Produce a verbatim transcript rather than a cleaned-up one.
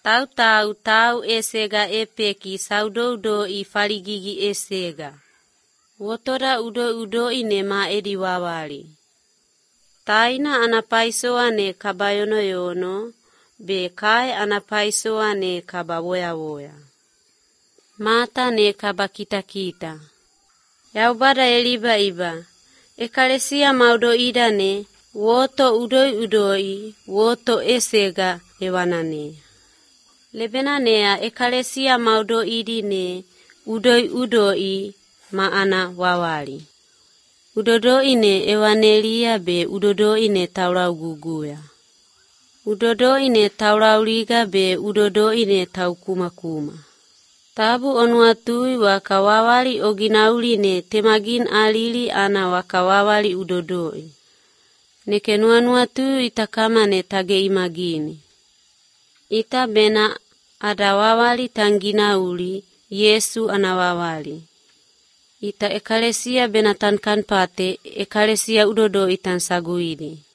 Tau tau tau esega epeki saudoudo I faligigi esega. Wotoda udo udo ine ma edi wawali. Taina anapaisoane kabayono yono, be kai anapaisoane kabawoya woya. Mata ne kabakita kita. Yaubada eliba iba. Ekalesia maudo idane, woto udoi udoi, woto esega ewanane. Lebenanea ekalesia maudo idine, udoi udoi, maana wawali. Udodo ine ewanelia be udodo ine taurau guguya. Udodo ine taurau liga be udodo ine tau kuma kuma. Tabu onuatui wakawawali oginauline temagin alili ana wakawawali udodoi. Nekenuanuatui itakamane tage imagini. Ita bena adawawali tanginauli Yesu anawawali. Ita ekalesia benatan kan pate ekalesia udodo itan saguidi.